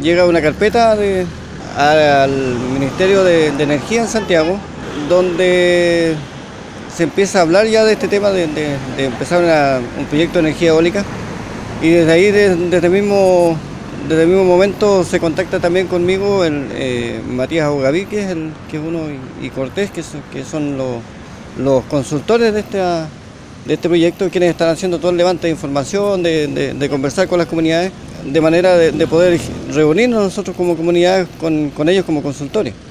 llega una carpeta al Ministerio de Energía en Santiago, donde se empieza a hablar ya de este tema de empezar un proyecto de energía eólica, y desde ahí, desde el mismo momento, se contacta también conmigo Matías Augaví, que es uno, y Cortés, que son los consultores de este proyecto, quienes están haciendo todo el levante de información, de conversar con las comunidades, de manera de poder reunirnos nosotros como comunidades con ellos como consultores.